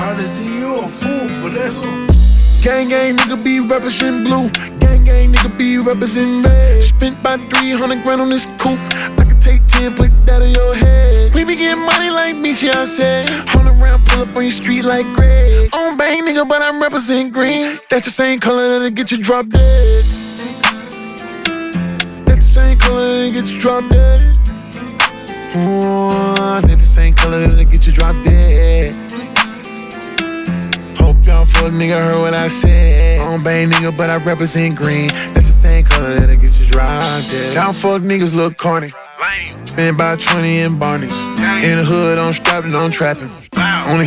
Prodigy, you a fool for this one. Gang nigga be representing blue. Gang nigga be representing red. Spent about 300 grand on this coupe. I can take 10, put that on your head. We be getting money like Michi, I said. 100 round, pull up on your street like Greg. On bang nigga, but I'm representing green. That's the same color that'll get you drop dead. That's the same color that'll get you drop dead. That's the same color that'll get you drop dead. Hope y'all fuck nigga heard what I said. On bang nigga, but I represent green. That's the same color that'll get you dropped dead. Y'all fuck niggas look corny. Spend about 20 in Barney's. In the hood, I'm strapping, I'm trapping. Only